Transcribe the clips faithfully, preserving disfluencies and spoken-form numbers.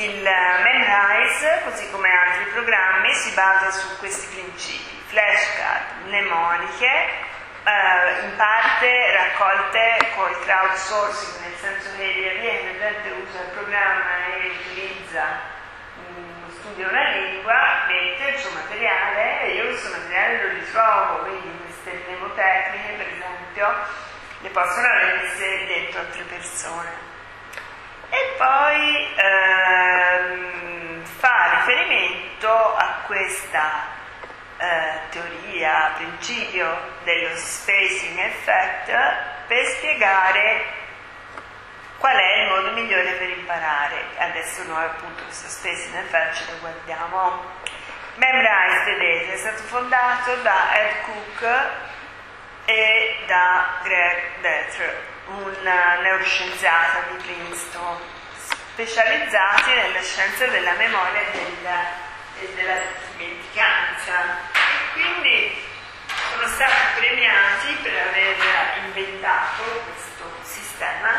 il Memrise, così come altri programmi, si basa su questi principi: flashcard, mnemoniche, Uh, in parte raccolte col crowdsourcing, nel senso che via via che la gente usa il programma e utilizza, um, studia una lingua, mette il suo materiale e io il suo materiale lo ritrovo, quindi queste mnemotecniche per esempio le possono aver messe dentro altre persone. E poi um, fa riferimento a questa Eh, teoria, principio dello spacing effect per spiegare qual è il modo migliore per imparare. Adesso noi appunto questo spacing effect ce lo guardiamo. Memrise, vedete, è stato fondato da Ed Cook e da Greg Detter, un neuroscienziato di Princeton, specializzati nelle scienze della memoria e della e della dimenticanza, e quindi sono stati premiati per aver inventato questo sistema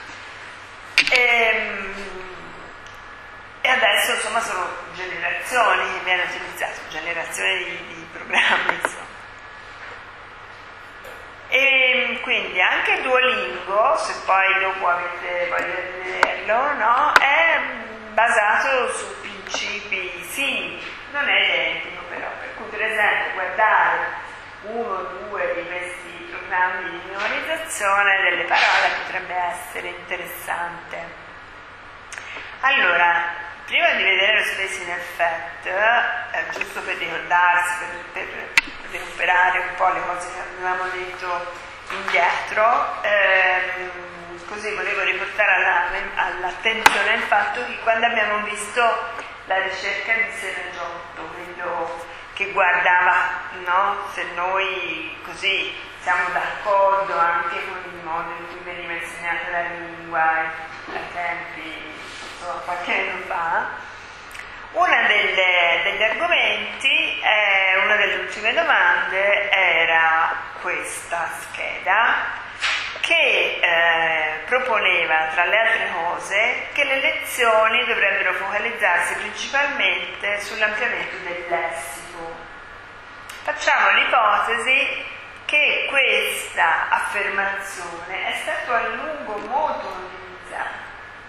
e, e adesso insomma sono generazioni che viene utilizzato, generazioni di, di programmi insomma. E quindi anche Duolingo, se poi dopo avete voglia di vederlo, no, è basato su principi simili, non è identico però, per cui per esempio guardare uno o due di questi programmi di memorizzazione delle parole potrebbe essere interessante. Allora, prima di vedere lo spacing effect, eh, giusto per ricordarsi, per, per recuperare un po' le cose che avevamo detto indietro, ehm, così volevo riportare alla, all'attenzione il fatto che quando abbiamo visto la ricerca di Senagiotto, quello che guardava, no, se noi così siamo d'accordo anche con il modo in cui veniva insegnata la lingua ai tempi, insomma, qualche anno fa, una delle, degli argomenti, eh, una delle ultime domande era questa scheda, che eh, proponeva, tra le altre cose, che le lezioni dovrebbero focalizzarsi principalmente sull'ampliamento del lessico. Facciamo l'ipotesi che questa affermazione è stata a lungo molto utilizzata.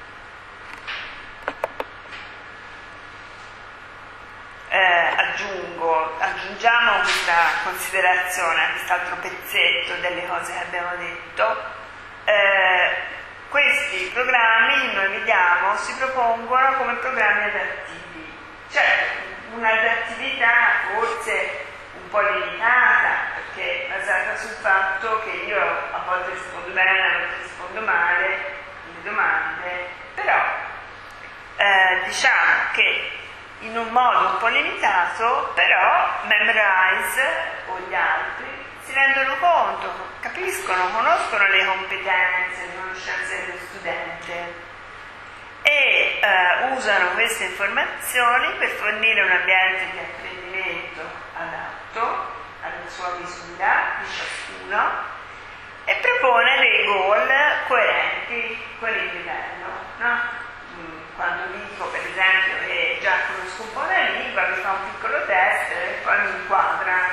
Eh, aggiungo, aggiungiamo questa considerazione a quest'altro pezzetto delle cose che abbiamo detto. Eh, questi programmi, noi vediamo, si propongono come programmi adattivi, cioè un'adattività forse un po' limitata, perché è basata sul fatto che io a volte rispondo bene, a volte rispondo male alle domande, però eh, diciamo che in un modo un po' limitato, però Memrise o gli altri si rendono conto, capiscono, conoscono le competenze, le conoscenze dello studente e eh, usano queste informazioni per fornire un ambiente di apprendimento adatto alla sua misura di ciascuno e propone dei goal coerenti con il livello, no? Quando dico per esempio che già conosco un po' la lingua, mi fa un piccolo test e poi mi inquadra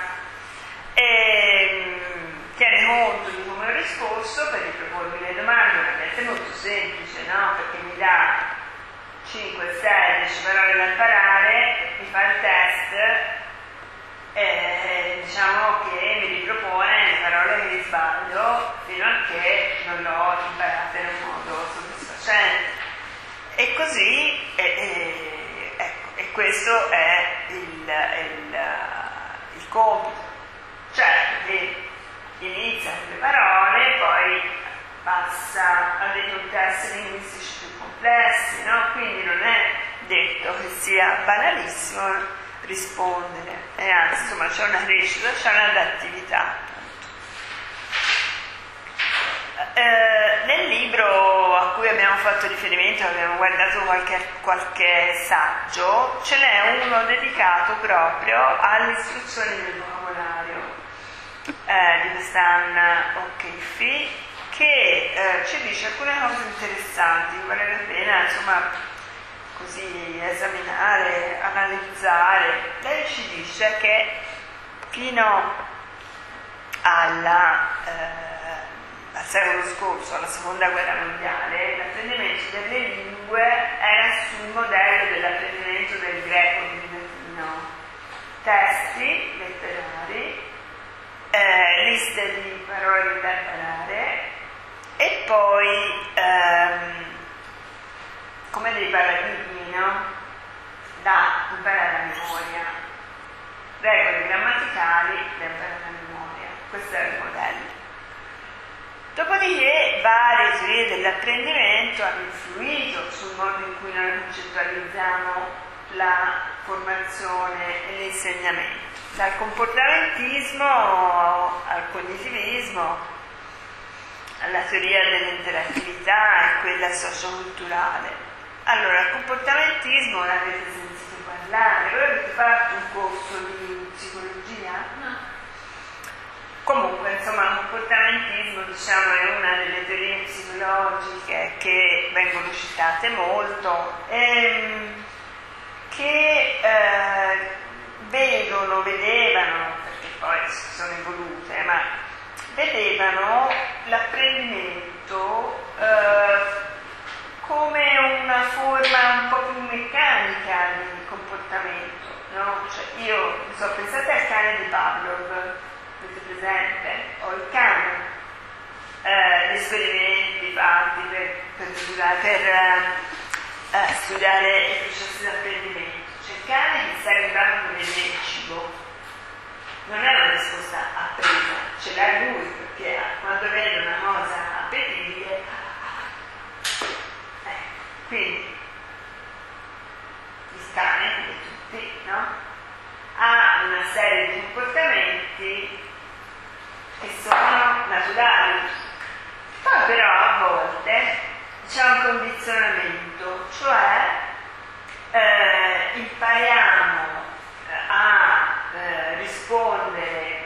e mh, tiene conto di come ho risposto per ripropormi le domande, ovviamente è molto semplice, no? Perché mi dà cinque, sei, dieci parole da imparare, mi fa il test e diciamo che mi ripropone le parole che sbaglio fino a che non l'ho imparata in un modo soddisfacente. E così, eh, eh, ecco, e questo è il, il, il compito, cioè che inizia con le parole, poi passa a dei contesti linguistici più complessi, no? Quindi non è detto che sia banalissimo rispondere, e anzi, insomma, c'è una crescita, c'è un'adattività. Eh, nel libro a cui abbiamo fatto riferimento, abbiamo guardato qualche, qualche saggio, ce n'è uno dedicato proprio alle istruzioni del vocabolario eh, di quest'Anna O'Keefe, che eh, ci dice alcune cose interessanti, vale la pena insomma così esaminare, analizzare. Lei ci dice che fino alla, eh, al secolo scorso, alla seconda guerra mondiale, l'apprendimento delle lingue era sul modello dell'apprendimento del greco e del latino. Testi letterari, eh, liste di parole da imparare e poi ehm, come dei paradigmi, no? Da imparare a memoria, regole grammaticali da imparare a memoria. Questo è il modello. Dopodiché varie teorie dell'apprendimento hanno influito sul modo in cui noi concettualizziamo la formazione e l'insegnamento, dal comportamentismo al cognitivismo, alla teoria dell'interattività e quella socioculturale. Allora, il comportamentismo l'avete sentito parlare, voi avete fatto un corso di psicologia? No. Comunque, insomma, il comportamentismo, diciamo, è una delle teorie psicologiche che vengono citate molto, ehm, che eh, vedono, vedevano, perché poi si sono evolute, ma vedevano l'apprendimento eh, come una forma un po' più meccanica di comportamento, no? Cioè io, so, pensate al cane di Pavlov, avete presente? O il cane, eh, gli esperimenti fatti per, per, per eh, studiare i processi di apprendimento. Cioè il cane che sta arrivando come il cibo non è una risposta appresa, ce l'ha lui, perché quando vede una cosa appetibile, eh, quindi il cane, come tutti, no? Ha una serie di comportamenti che sono naturali. Poi però a volte c'è un condizionamento, cioè eh, impariamo a eh, rispondere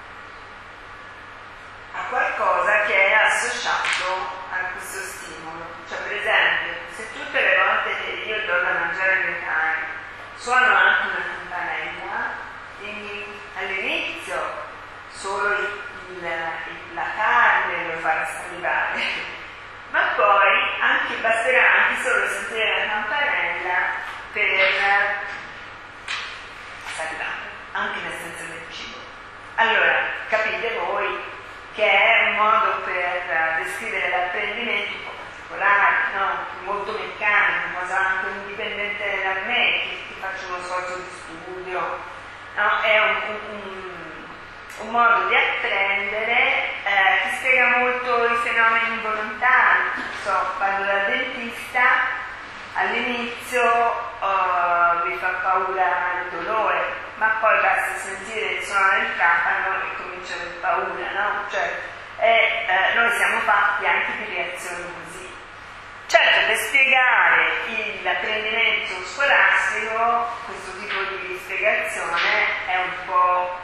a qualcosa che è associato a questo stimolo. Cioè, per esempio, se tutte le volte che io do da mangiare ai miei cani suono anche una campanella, quindi all'inizio solo il, il, la carne lo farà salivare, ma poi anche basterà anche solo sentire la campanella per salivare, anche nel senso del cibo. Allora, capite voi che è un modo per descrivere l'apprendimento un po' particolare, no? Molto meccanico, una cosa anche indipendente da me, che, che faccio uno sforzo di studio, no? È un, un, un modo di apprendere eh, che spiega molto i fenomeni involontari. Non so, vado dal dentista, all'inizio uh, mi fa paura il dolore, ma poi basta sentire il suono del trapano e comincio a avere paura, no? Cioè, è, eh, noi siamo fatti anche di reazioni così. Certo, per spiegare il, l'apprendimento scolastico, questo tipo di spiegazione è un po'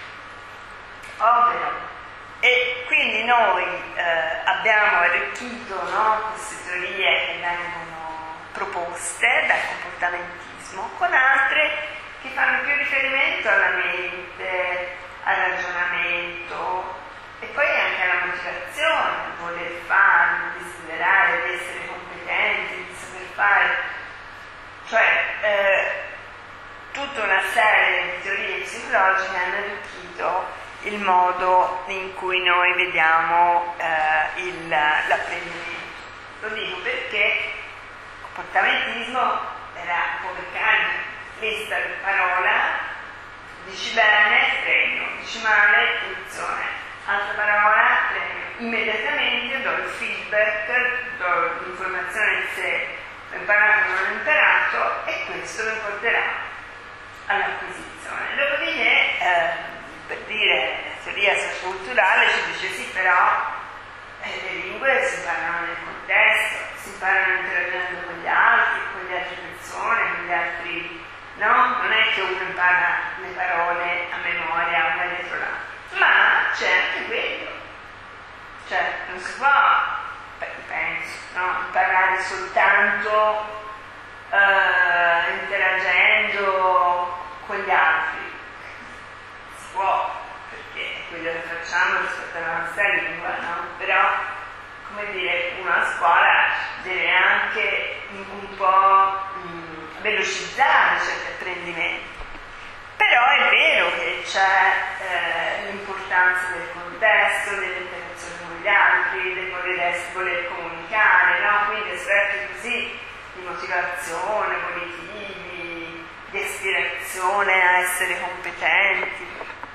ovvio. E quindi noi eh, abbiamo arricchito, no, queste teorie che vengono proposte dal comportamentismo con altre che fanno più riferimento alla mente, al ragionamento e poi anche alla motivazione, di voler fare, di desiderare, di essere competenti, di saper fare. Cioè, eh, tutta una serie di teorie psicologiche hanno arricchito il modo in cui noi vediamo eh, il, l'apprendimento. Lo dico perché il comportamentismo era un po' meccanico, lista di parola, dici bene, premio, dici male, punizione, altra parola, premio. Immediatamente do il feedback, do l'informazione se ho imparato o non ho imparato e questo mi porterà all'acquisizione. Dopodiché, eh, per dire teoria socioculturale, ci dice sì, però eh, le lingue si imparano nel contesto, si imparano interagendo con gli altri, con le altre persone, con gli altri, no? Non è che uno impara le parole a memoria una dietro l'altra, ma c'è anche quello. Cioè, non si può, beh, penso, no? Imparare soltanto eh, interagendo con gli altri. Si può, perché è quello che facciamo rispetto alla nostra lingua, no? Però, come dire, una scuola deve anche un po' mh, velocizzare certi apprendimenti. Però è vero che c'è eh, l'importanza del contesto, dell'interazione con gli altri, del voler, voler comunicare, no? Quindi aspetti così di motivazione, volitivi, di aspirazione a essere competenti.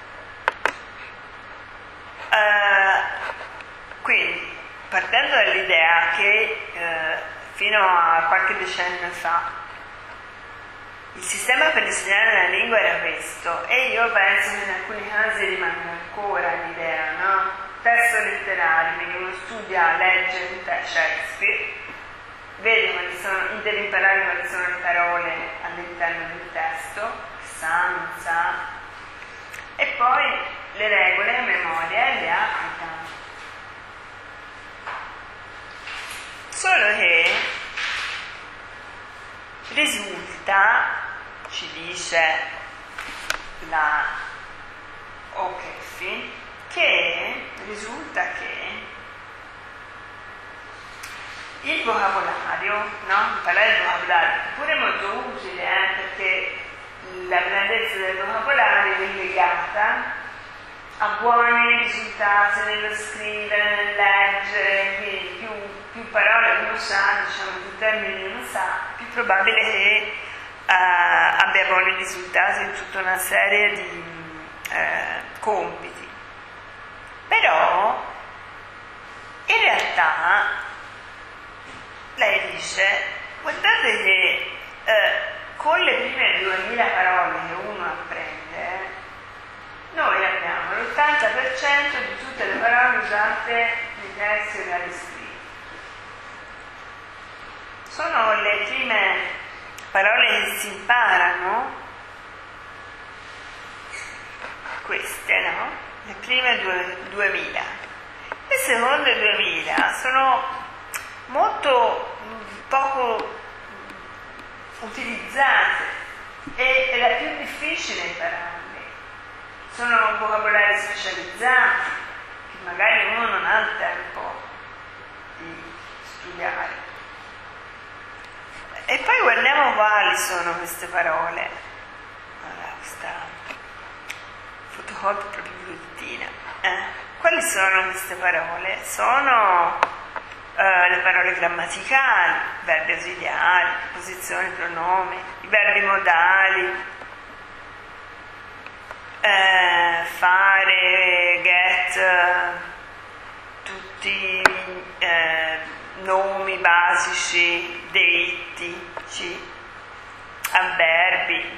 Uh, quindi, partendo dall'idea che eh, fino a qualche decennio fa il sistema per insegnare la lingua era questo, e io penso che in alcuni casi rimanga ancora l'idea, no? Testo letterario, quindi uno studia, legge un testo Shakespeare, vede quali sono, deve imparare quali sono le parole all'interno del testo, sa, non sa, e poi le regole a memoria e le applica. Solo che risulta, ci dice la O'Keefe, che risulta che il vocabolario, no? Imparare il vocabolario è pure molto utile, eh? Perché la grandezza del vocabolario è legata a buoni risultati nello scrivere, nel leggere, quindi più, più parole uno sa, diciamo, più termini uno sa, più probabile che uh, abbia buoni risultati in tutta una serie di uh, compiti. Però, in realtà, lei dice, guardate che uh, con le prime duemila parole che uno apprende, noi abbiamo l'ottanta per cento di tutte le parole usate nei testi orali scritti. Sono le prime parole che si imparano, queste, no? Le prime due, duemila. Le seconde duemila sono molto poco utilizzate e è la più difficile imparare. Sono vocabolari specializzati che magari uno non ha il tempo di studiare. E poi guardiamo quali sono queste parole. Allora, questa fotocopia è proprio bruttina. Eh? Quali sono queste parole? Sono eh, le parole grammaticali, verbi ausiliari, preposizioni, pronomi, i verbi modali, Eh, fare, get, eh, tutti eh, nomi basici, deritti, avverbi.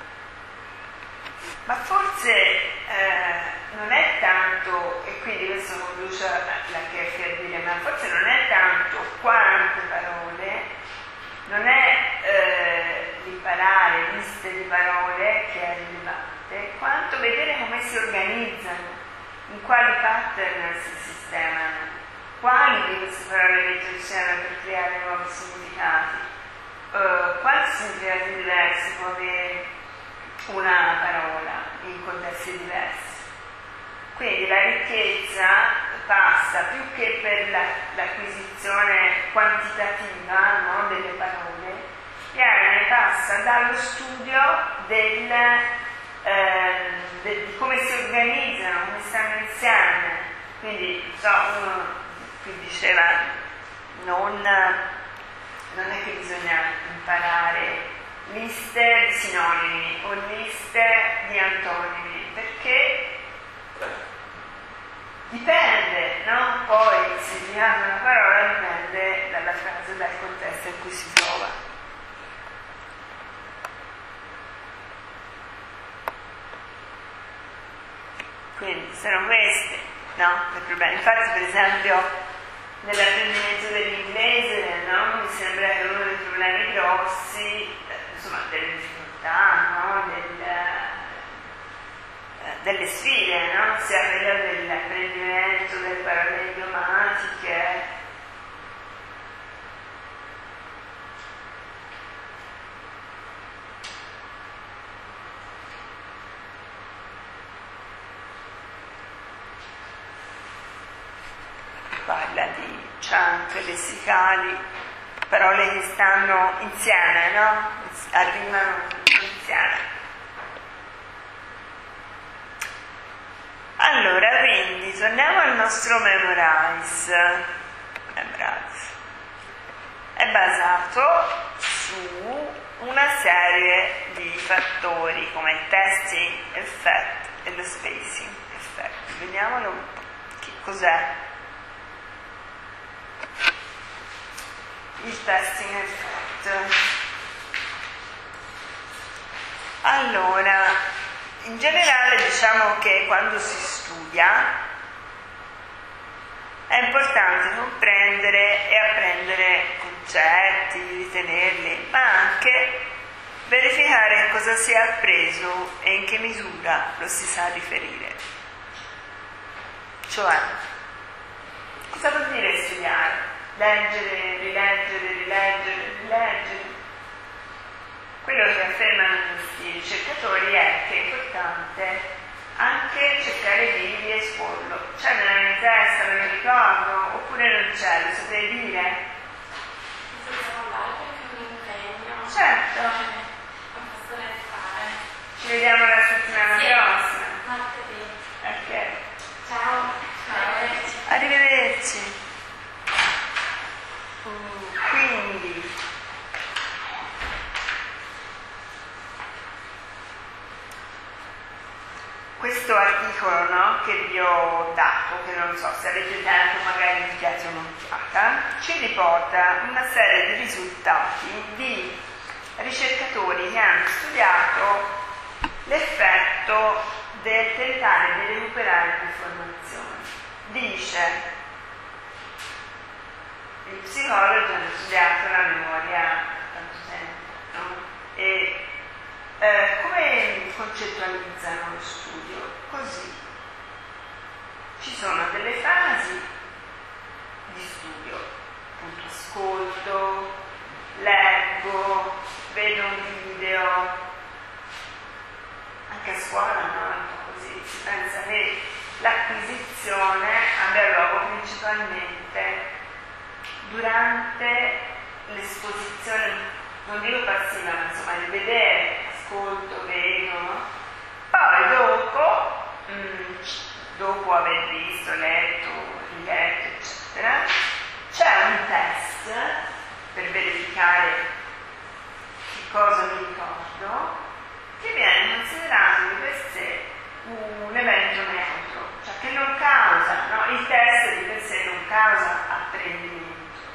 Ma forse eh, non è tanto, e quindi questo conduce la Kefi a dire, ma forse non è tanto quante parole, non è eh, imparare liste di parole che è rilevante, quanto vedere come si organizzano, in quali pattern si sistemano, quali di queste parole metto insieme per creare nuovi significati, uh, quanti significati diversi può avere una parola in contesti diversi. Quindi la ricchezza passa più che per la, l'acquisizione quantitativa, no, delle parole, Viene passa dallo studio del, eh, de, di come si organizzano, come stanno insieme. Quindi, so, uno qui diceva, non, non è che bisogna imparare liste di sinonimi o liste di antonimi, perché dipende, no? Poi il significato di una parola dipende dalla frase, dal contesto in cui si trova. Quindi sono questi, no? I problemi. Infatti, per esempio, nell'apprendimento dell'inglese, no? Mi sembra che uno dei problemi grossi, insomma, delle difficoltà, no? Del, delle sfide, no? Sia quella dell'apprendimento delle parole idiomatiche, aspetti anche lessicali, parole che stanno insieme, no? Arrivano insieme. Allora, quindi, torniamo al nostro Memorize. Memorize. È basato su una serie di fattori come il testing effect e lo spacing effect. Vediamolo un po'. Che cos'è il testing effect? Allora, in generale diciamo che quando si studia è importante comprendere e apprendere concetti, ritenerli, ma anche verificare cosa si è appreso e in che misura lo si sa riferire. Cioè, cosa vuol dire studiare? Leggere, rileggere, rileggere, rileggere. Quello che affermano questi ricercatori è che è importante anche cercare di riesporlo. C'è nella mia testa, me lo ricordo, oppure non c'è, lo saprei dire? Senza parlare perché mi impegno. Certo. Non posso restare. Ci vediamo la settimana Sì. prossima. Martedì. Ok. Ciao. Arrivederci. Arrivederci. Mm, quindi questo articolo, no, che vi ho dato, che non so se avete tempo magari vi date un'occhiata, ci riporta una serie di risultati di ricercatori che hanno studiato l'effetto del tentare di recuperare l'informazione. Dice, gli psicologi hanno studiato la memoria da tanto tempo, no? E Eh, come concettualizzano lo studio? Così. Ci sono delle fasi di studio, appunto ascolto, leggo, vedo un video, anche a scuola no? È un po' così, si pensa che l'acquisizione abbia luogo principalmente durante l'esposizione, non dico passiva, ma insomma il vedere, ascolto, vedo, no? Poi dopo, mh, dopo aver visto, letto, riletto, eccetera, c'è un test per verificare che cosa mi ricordo, che viene considerato di per sé un evento neutro, cioè che non causa, no? Il test di per sé non causa apprendimento.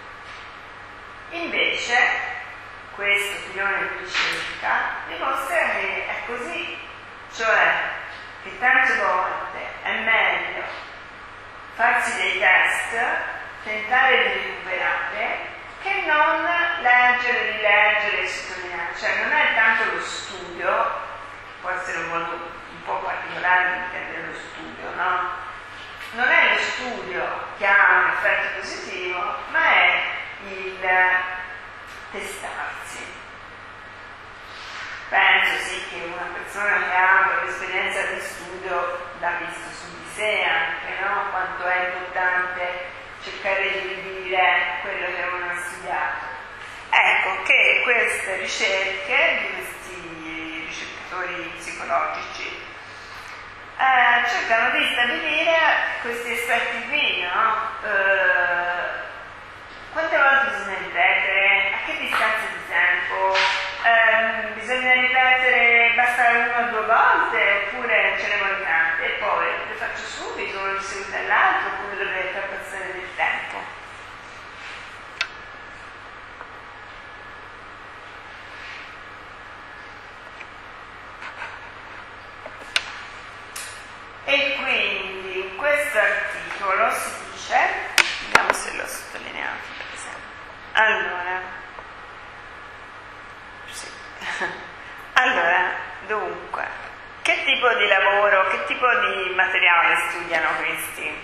Invece, questo filone di ricerca dimostra che è così, cioè che tante volte è meglio farsi dei test, tentare di recuperare, che non leggere, rileggere e sottolineare. Cioè non è tanto lo studio, può essere un modo un po' particolare di intendere lo studio, no? Non è lo studio che ha un effetto positivo, ma è il testarsi. Penso sì che una persona che ha quell'esperienza di studio l'ha visto su di sé anche, no? Quanto è importante cercare di ribadire quello che uno ha studiato. Ecco che queste ricerche di questi ricercatori psicologici eh, cercano di stabilire questi aspetti qui, no? Eh, quante volte bisogna ripetere? A che distanza di tempo? Eh, bisogna ripetere, basta una o due volte oppure ce ne vuole tante? E poi le faccio subito, uno di seguito all'altro, oppure dovrei far passare del tempo? E quindi in questo articolo si dice, vediamo se l'ho sottolineato per esempio, allora, sì. allora, dunque, che tipo di lavoro, che tipo di materiale studiano questi?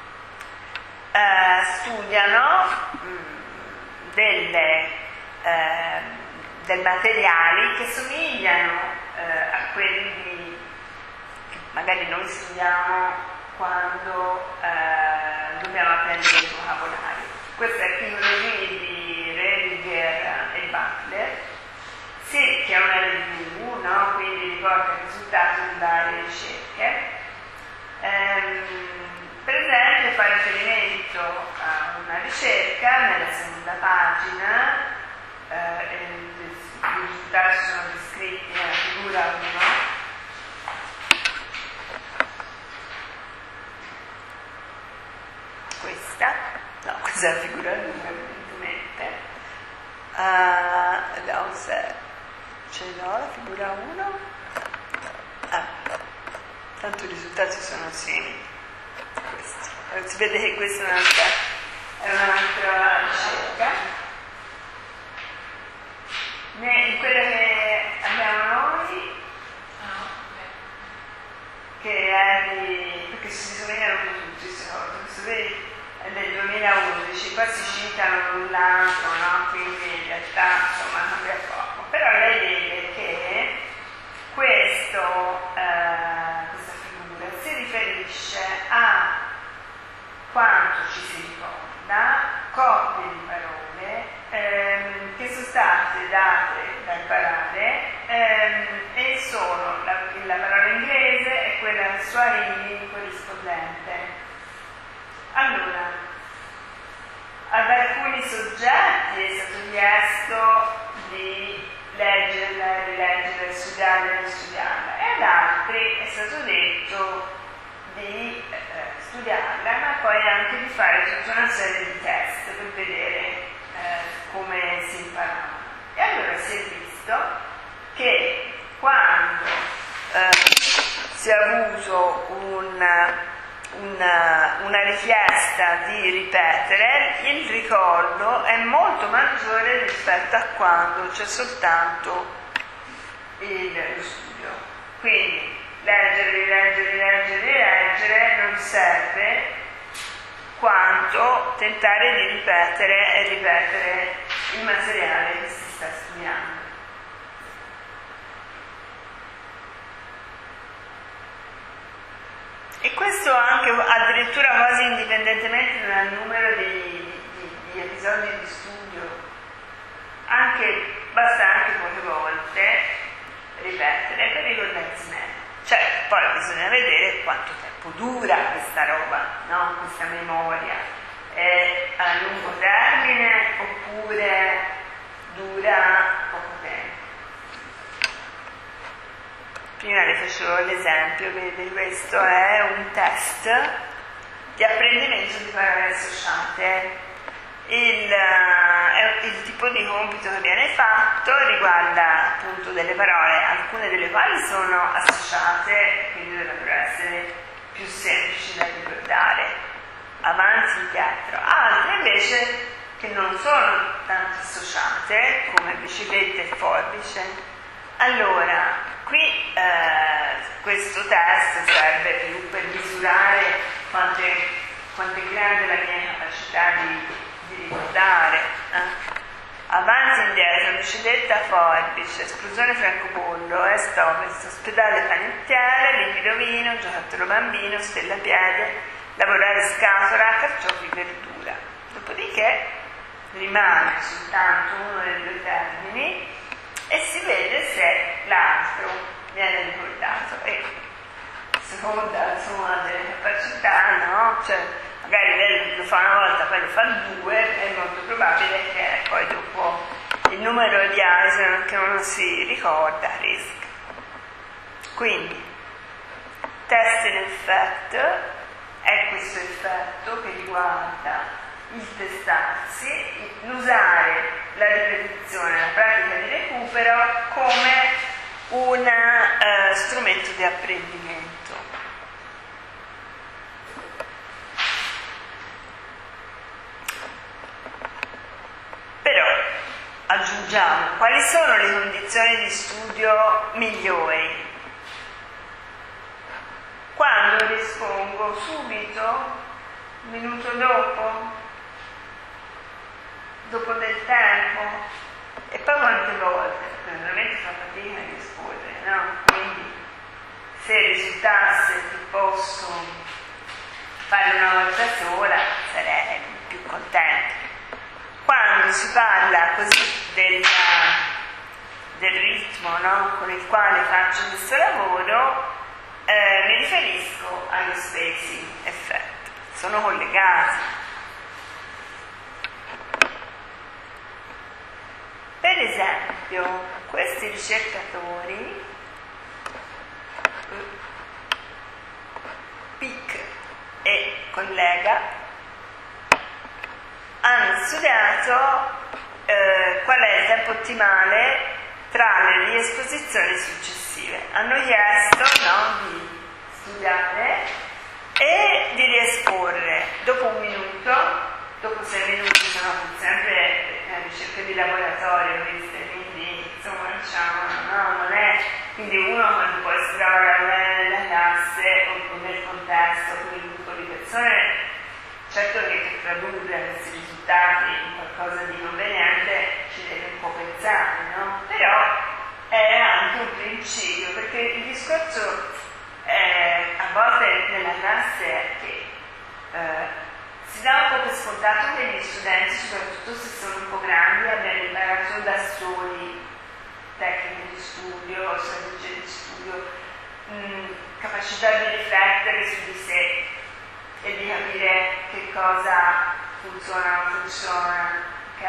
Eh, studiano mh, delle, eh, dei materiali che somigliano eh, a quelli che magari noi studiamo quando eh, dobbiamo apprendere il vocabolario. questo articolo qui di Rediger e Butler, sì che è una review, no? Quindi riporta il risultato di varie ricerche. Ehm, per esempio fa riferimento a una ricerca nella seconda pagina, eh, i risultati sono descritti nella figura uno. Questa, no, questa è la figura due evidentemente. Uh, no, se ce l'ho la figura uno. Ah, tanto i risultati sono simili. Questi. Allora, si vede che questa è un'altra, è un'altra ricerca. In quella che abbiamo noi, che è di, perché si somigliano un po' tutti queste cose, questo qui è del duemilaundici, poi si citano l'un l'altro, no? Quindi in realtà insomma cambia poco, però lei vede che questo, eh, questa figura si riferisce a quanto ci si ricorda, coppie di parole ehm, che sono state date da imparare ehm, e sono la, la parola inglese e quella swahili corrispondente. Allora, ad alcuni soggetti è stato chiesto di leggerla, rileggerla, studiarla e studiarla, e ad altri è stato detto di eh, studiarla, ma poi anche di fare tutta una serie di test per vedere eh, come si imparava. E allora si è visto che quando eh, si ha avuto un, una, una richiesta di ripetere, il ricordo è molto maggiore rispetto a quando c'è soltanto il, lo studio. Quindi leggere, rileggere, rileggere, rileggere non serve quanto tentare di ripetere e ripetere il materiale che si sta studiando. E questo anche addirittura quasi indipendentemente dal numero di, di, di episodi di studio, anche, basta anche poche volte ripetere per ricordarsi meglio. Cioè, poi bisogna vedere quanto tempo dura questa roba, no? Questa memoria. È a lungo termine oppure dura poco tempo. Prima le facevo l'esempio, vedi, questo è un test di apprendimento di parole associate. Il, uh, il tipo di compito che viene fatto riguarda appunto delle parole, alcune delle quali sono associate, quindi dovrebbero essere più semplici da ricordare, avanti e indietro, altre invece che non sono tanto associate, come bicicletta e forbice. Allora, qui eh, questo test serve più per misurare quanto è, quanto è grande la mia capacità di di ricordare, eh? Avanti e indietro, bicicletta, forbice, esplosione francobollo, estopes, ospedale panettiere, liquido vino, giocattolo bambino, stella piede, lavorare scatola, carciofi, verdura. Dopodiché rimane soltanto uno dei due termini e si vede se l'altro viene ricordato. E seconda insomma delle capacità, no? Cioè, magari lei lo fa una volta, poi lo fa due, è molto probabile che poi dopo il numero di Eisen che uno si ricorda cresca. Quindi, test in effetto è questo effetto che riguarda il testarsi, l'usare la ripetizione, la pratica di recupero come un uh, strumento di apprendimento. Però aggiungiamo quali sono le condizioni di studio migliori. Quando rispongo subito, un minuto dopo, dopo del tempo, e poi quante volte, perché veramente fa fatica a rispondere, no? Quindi se risultasse che posso fare una volta sola sarei più contenta. quando si parla così del, del ritmo, no? Con il quale faccio questo lavoro, eh, mi riferisco allo spacing effect, sono collegati. Per esempio, questi ricercatori, Pick e collega, hanno studiato eh, qual è il tempo ottimale tra le riesposizioni successive. Hanno chiesto, no, di studiare e di riesporre dopo un minuto, dopo sei minuti, sono sempre eh, ricerche di laboratorio queste, quindi insomma diciamo no, non è, quindi uno quando poi si trova nella classe o nel contesto con un gruppo di persone, certo che per tradurre questi risultati in qualcosa di conveniente ci deve un po' pensare, no? Però è anche un principio, perché il discorso eh, a volte nella classe è che eh, si dà un po' per scontato che gli studenti, soprattutto se sono un po' grandi, abbiano imparato da soli tecniche di studio, strategie di studio, mh, capacità di riflettere su di sé e di capire che cosa funziona o non funziona, ok?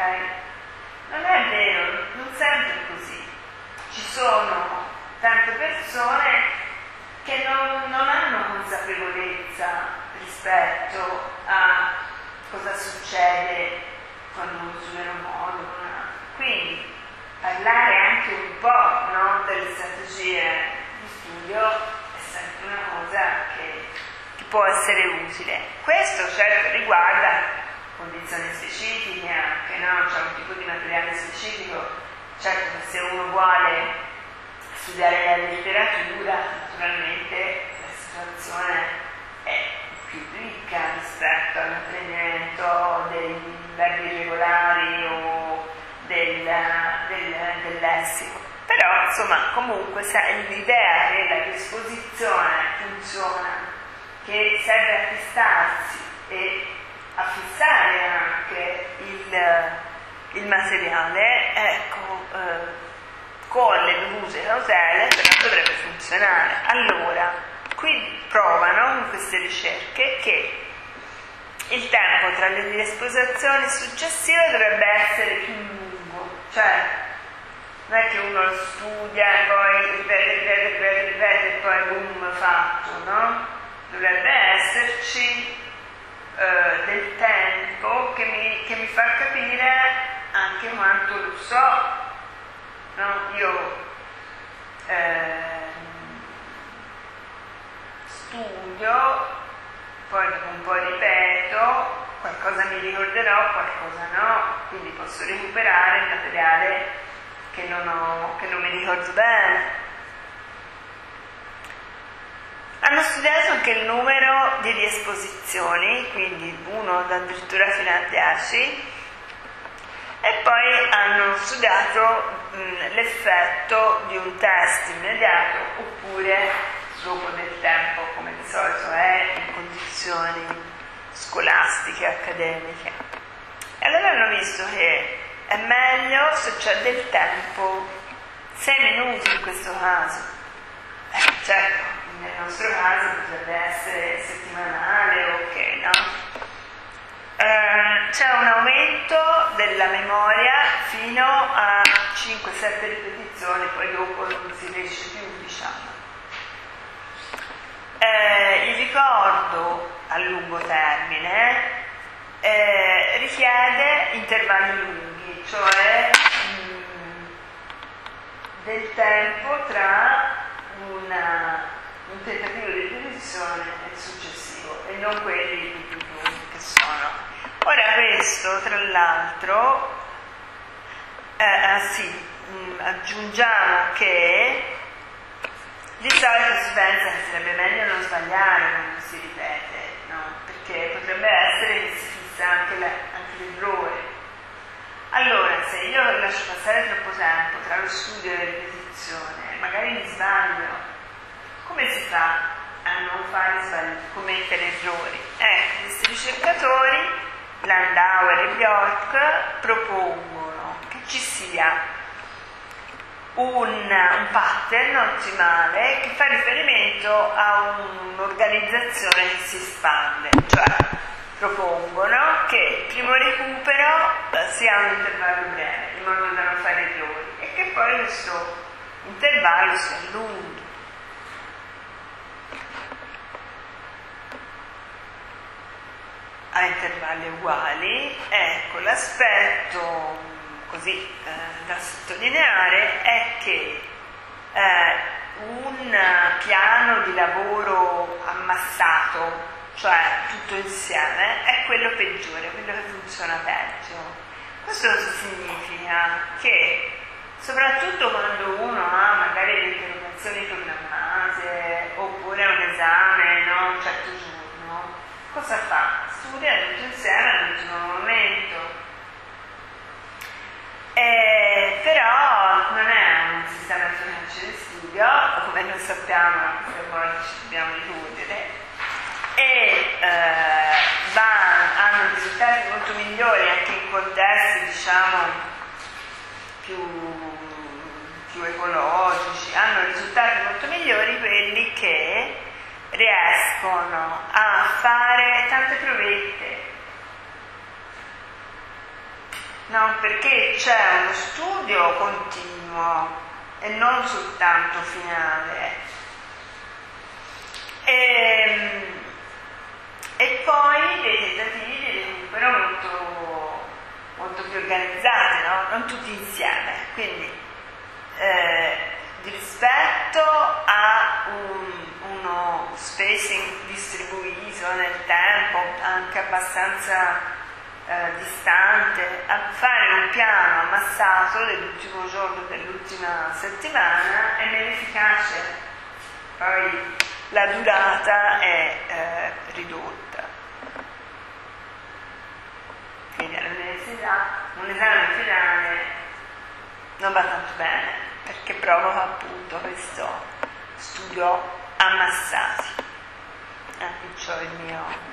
Non è vero, non sempre è così. Ci sono tante persone che non, non hanno consapevolezza rispetto a cosa succede quando uno studia in un modo, in un altro. Quindi parlare anche un po', no, delle strategie di studio è sempre una cosa che, che può essere utile. Questo certo riguarda condizioni specifiche anche, no? C'è un tipo di materiale specifico, certo che se uno vuole studiare la letteratura, naturalmente la situazione è più ricca rispetto all'apprendimento dei verbi regolari o del, del, del lessico. Però, insomma, comunque l'idea che la disposizione funziona, che serve a fistarsi e a fissare anche il, il materiale, ecco, eh, con le dovute cautele, però dovrebbe funzionare. Allora, qui provano in queste ricerche che il tempo tra le riesposizioni successive dovrebbe essere più lungo, cioè non è che uno lo studia e poi ripete, ripete, ripete, ripete e poi boom, fatto, no? Dovrebbe esserci eh, del tempo che mi, che mi fa capire anche quanto lo so, no? Io eh, studio, poi dopo un po' ripeto, qualcosa mi ricorderò, qualcosa no, quindi posso recuperare il materiale che non, ho, che non mi ricordo bene. Hanno studiato anche il numero di riesposizioni, quindi uno addirittura fino a dieci, e poi hanno studiato mh, l'effetto di un test immediato oppure dopo del tempo, come di solito è in condizioni scolastiche, accademiche. E allora hanno visto che è meglio se c'è del tempo, sei minuti in questo caso. Eh, certo, nel nostro caso potrebbe essere settimanale, ok, no? Eh, c'è un aumento della memoria fino a cinque sette ripetizioni, poi dopo non si riesce più, diciamo. Eh, il ricordo a lungo termine eh, richiede intervalli lunghi, cioè mh, del tempo tra una, un tentativo di ripetizione e il successivo, e non quelli più lunghi che sono. Ora questo, tra l'altro, eh, ah, sì, mh, aggiungiamo che di solito si pensa che sarebbe meglio non sbagliare quando si ripete, no? Perché potrebbe essere che si fissa anche, la, anche l'errore. Allora, se io lascio passare troppo tempo tra lo studio e la ripetizione, magari mi sbaglio, come si fa a non fare sbagli, commettere errori? Ecco, questi ricercatori Landauer e Bjork propongono che ci sia un, un pattern ottimale che fa riferimento a un'organizzazione che si espande, cioè propongono che il primo recupero sia un intervallo breve, in modo da non fare errori, e che poi questo intervallo sia lungo. A intervalli uguali. Ecco, l'aspetto così eh, da sottolineare è che eh, un piano di lavoro ammassato, cioè tutto insieme, è quello peggiore, quello che funziona peggio. Questo cosa significa? Che soprattutto quando uno ha magari le interrogazioni programmate oppure un esame, no, un certo giorno, cosa fa? Studia tutto insieme all'ultimo momento. Eh, però non è un sistema efficace di studio, come noi sappiamo, queste volte ci dobbiamo ricorrere, e eh, va, hanno risultati molto migliori anche in contesti, diciamo, più, più ecologici, hanno risultati molto migliori quelli che riescono a fare tante provette. No, perché c'è uno studio continuo e non soltanto finale. E, e poi dei tentativi di recupero molto, molto più organizzati, no? Non tutti insieme. Quindi eh, rispetto a un, uno spacing distribuito nel tempo, anche abbastanza Eh, distante, a fare un piano ammassato dell'ultimo giorno dell'ultima settimana è meno efficace, poi la durata è eh, ridotta. Quindi all'università un esame finale non va tanto bene perché provoca appunto questo studio ammassati. Eh, qui c'ho il mio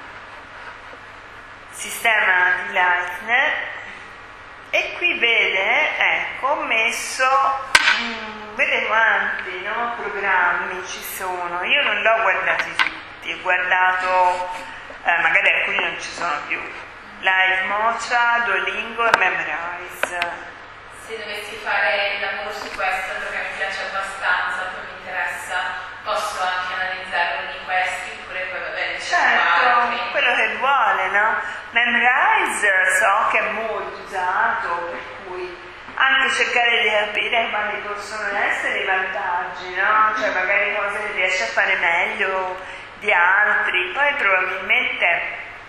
sistema di Leitner, e qui vede, ecco, messo, mh, vede quanti, no, programmi ci sono. Io non l'ho guardati tutti, ho guardato, eh, magari alcuni non ci sono più, Live Mocha, Duolingo e Memrise. Se dovessi fare il lavoro su questo, perché mi piace abbastanza, poi mi interessa, posso anche analizzare uno di questi, oppure poi va bene, certo, quello che vuole, no? Memrise so che è molto usato, per cui anche cercare di capire quali possono essere i vantaggi, no? Cioè magari cose che riesci a fare meglio di altri, poi probabilmente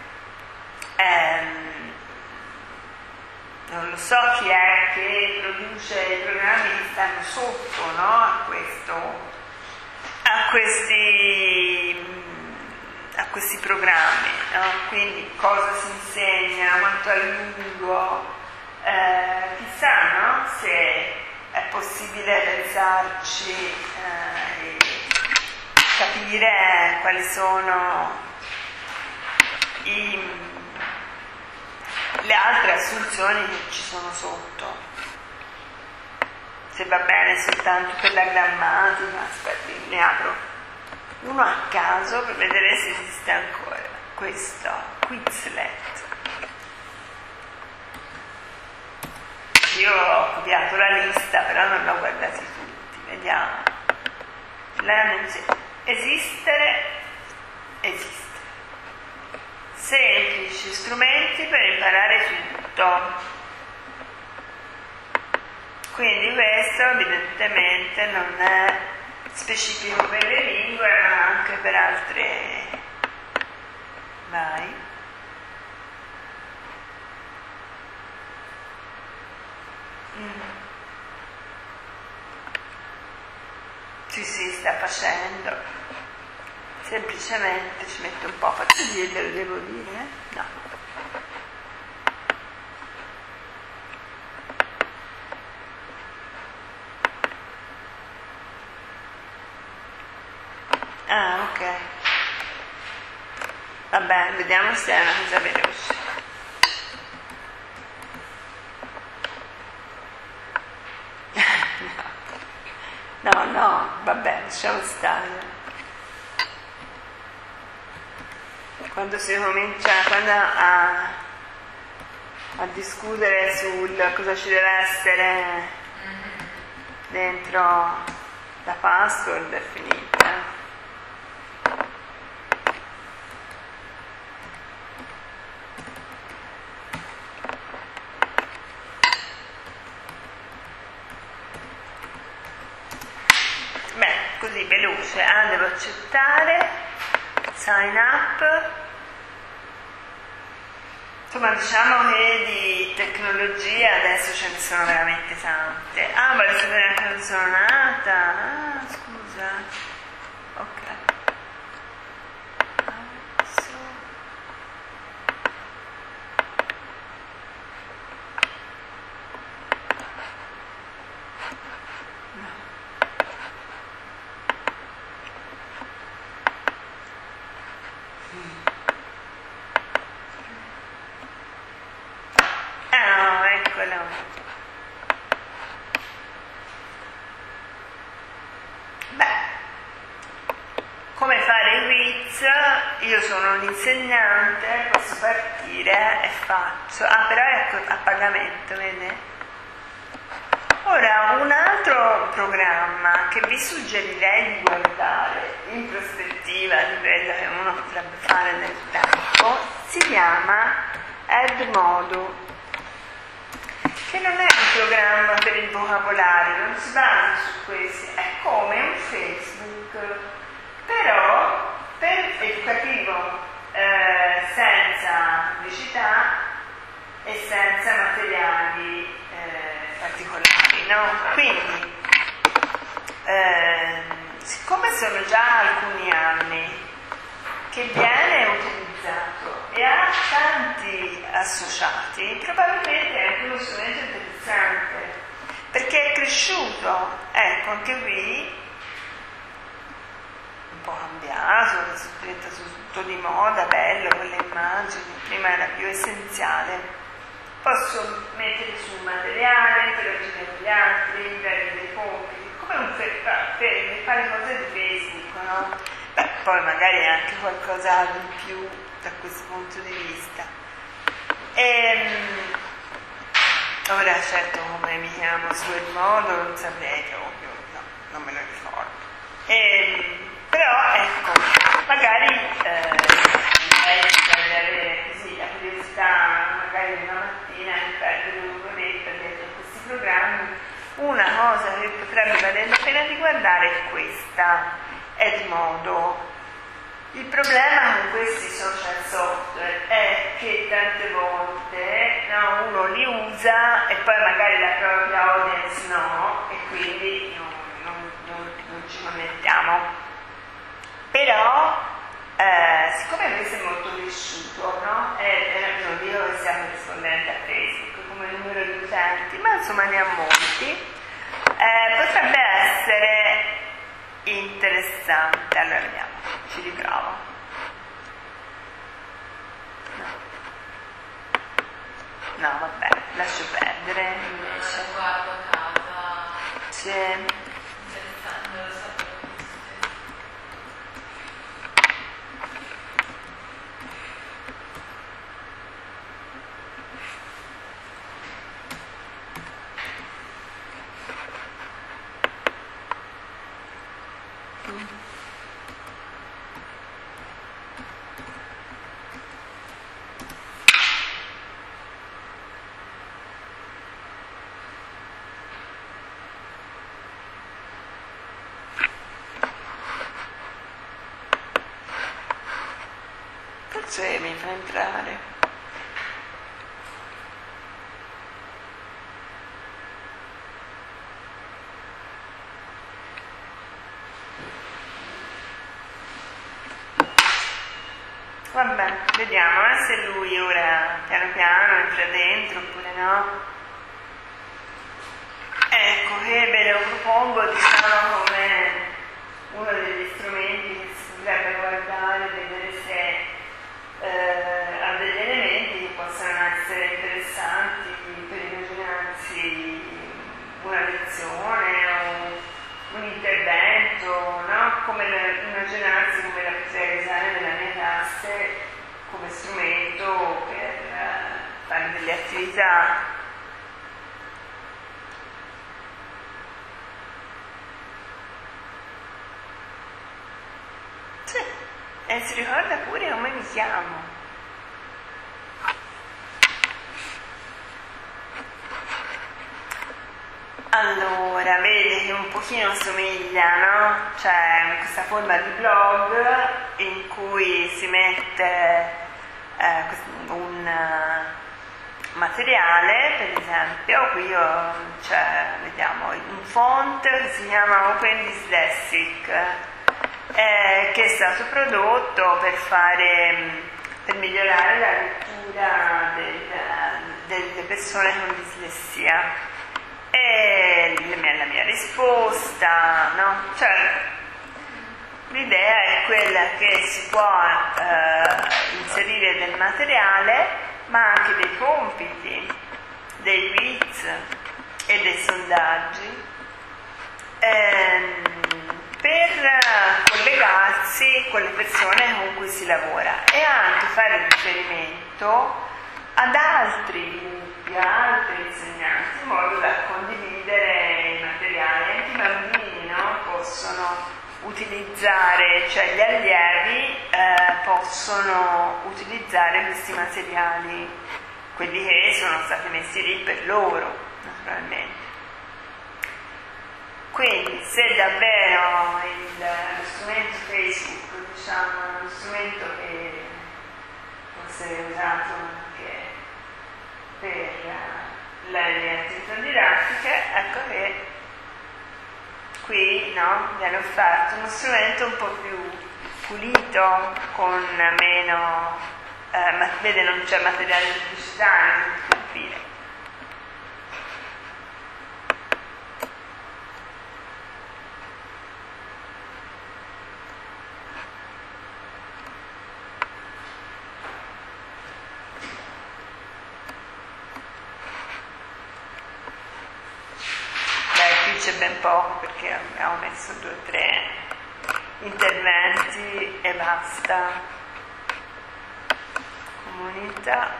ehm, non lo so chi è che produce i programmi che stanno sotto, no? A questo, a questi a questi programmi, no? Quindi cosa si insegna, quanto è lungo, eh, chissà, no? Se è possibile pensarci eh, e capire quali sono i, le altre assunzioni che ci sono sotto. Se va bene soltanto per la grammatica, aspetti, ne apro uno a caso per vedere se esiste ancora. Questo, Quizlet. Io ho copiato la lista, però non l'ho guardati tutti. Vediamo. Esistere, esiste. Semplici strumenti per imparare tutto. Quindi questo evidentemente non è specifico per le lingue, ma anche per altre. Vai. Mm. Sì, sì, sta facendo. Semplicemente ci metto un po', faccio dire, lo devo dire? No. Ah, ok. Va bene, vediamo se è una cosa veloce. No, no, vabbè, lasciamo stare. Quando si comincia quando a, a discutere sul cosa ci deve essere dentro la password è finita. Beh, così veloce, ah, devo accettare, sign up. Insomma, diciamo che di tecnologia adesso ce ne sono veramente tante. Ah, voglio sapere anche dove sono nata. Ah, scusa. Ok. Adesso. No. Mm. Ah, eccolo. Beh, come fare i quiz? Io sono un insegnante, posso partire e faccio. Ah, però è a pagamento, vede? Ora, un altro programma che vi suggerirei di guardare in prospettiva di quello che uno potrebbe fare nel tempo si chiama Edmodo, che non è un programma per il vocabolario, non si basa su questi, è come un Facebook, però per educativo, eh, senza pubblicità e senza materiali eh, particolari, no? Quindi, eh, siccome sono già alcuni anni che viene utilizzato e ha tanti associati, probabilmente è anche uno strumento interessante, perché è cresciuto, ecco, anche qui un po' cambiato, adesso è diventato tutto di moda, bello, con le immagini, prima era più essenziale. Posso mettere su un materiale, interagire con gli altri, dare dei compiti, come un per, per fare cose di Facebook, no? Beh, poi magari anche qualcosa di più da questo punto di vista. E, ora certo come mi chiamo su Edmodo non saprei proprio, no, non me lo ricordo. E, però ecco, magari eh, di avere così la curiosità, magari una mattina di perdere un'oretta dietro questi programmi, una cosa che potrebbe valere la pena di guardare è questa, Edmodo. Il problema con questi social software è che tante volte no, uno li usa e poi magari la propria audience no, e quindi non, non, non, non ci connettiamo. Però eh, siccome questo è molto cresciuto, no? E non dico che siamo rispondenti a Facebook come numero di utenti, ma insomma ne ha molti, eh, potrebbe essere interessante. Allora vediamo, ci riprovo. No, no vabbè, lascio perdere invece. Guardo a casa. Sì. Interessante, lo sapevo. Forse mi fa entrare. Vabbè, vediamo eh, se lui ora piano piano entra dentro oppure no. Ecco che ve lo propongo, diciamo, come uno degli strumenti che si potrebbe guardare, vedere se eh, ha degli elementi che possano essere interessanti per immaginarsi una lezione o un come le, immaginarsi come la potrei usare nella mia classe come strumento per uh, fare delle attività. Sì, e si ricorda pure come mi chiamo. Allora, vede che un pochino somiglia, no? C'è questa forma di blog in cui si mette eh, un uh, materiale, per esempio, qui ho, c'è, vediamo, un font che si chiama Open Dyslexic, eh, che è stato prodotto per fare, per migliorare la lettura del, delle persone con dislessia. E la mia, la mia risposta, no? Cioè, l'idea è quella che si può eh, inserire del materiale, ma anche dei compiti, dei quiz e dei sondaggi ehm, per collegarsi con le persone con cui si lavora e anche fare riferimento ad altri gruppi, a altri insegnanti, in modo da condividere i materiali. Anche i bambini, no, possono utilizzare, cioè gli allievi eh, possono utilizzare questi materiali, quelli che sono stati messi lì per loro, naturalmente. Quindi se davvero il, lo strumento Facebook, diciamo, è uno strumento che può essere usato anche per uh, le attività didattiche, ecco che qui, no, viene offerto uno strumento un po' più pulito, con meno, eh, ma vede non c'è materiale pubblicitario, tutto il fine. C'è ben poco perché abbiamo messo due o tre interventi e basta. Comunità.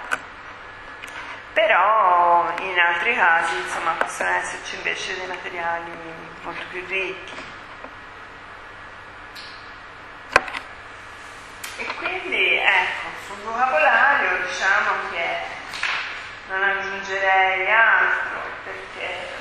Però in altri casi, insomma, possono esserci invece dei materiali molto più ricchi. E quindi, ecco, sul vocabolario diciamo che non aggiungerei altro, perché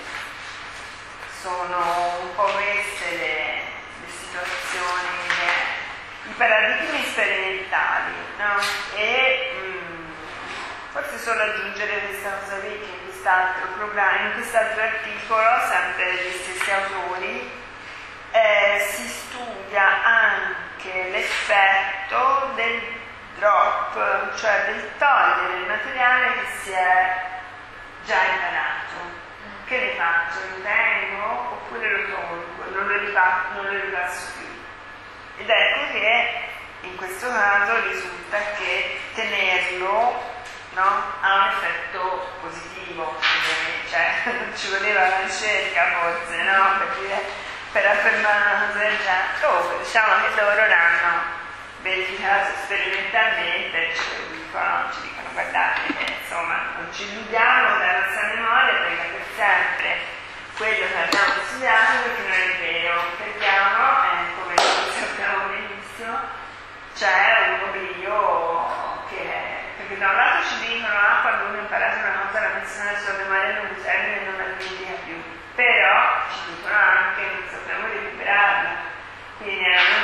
sono un po' queste le, le situazioni, le, i paradigmi sperimentali, no? E mh, forse solo aggiungere questa cosa qui, che in quest'altro programma, in quest'altro articolo, sempre degli stessi autori, eh, si studia anche l'effetto del drop, cioè del togliere il materiale che si è già imparato. Che ne faccio? Lo tengo oppure lo tolgo? Non lo ripasso, non lo ripasso più. Ed ecco che in questo caso risulta che tenerlo, no, ha un effetto positivo, cioè non ci voleva la ricerca forse, no? Per, dire, per affermare una cosa del genere. Oh, diciamo che loro l'hanno verificato sperimentalmente, cioè dicono, ci dicono guardate, insomma, non ci illudiamo dalla nostra memoria, perché per sempre quello che abbiamo studiato, perché non è vero, perdiamo, eh, come sappiamo benissimo, c'è un oblio che, perché da un lato ci dicono, ah, quando uno ha imparato una cosa la messa nella sua memoria non lo serve e non la dimentica più, però ci dicono anche che non sappiamo recuperarla, quindi è una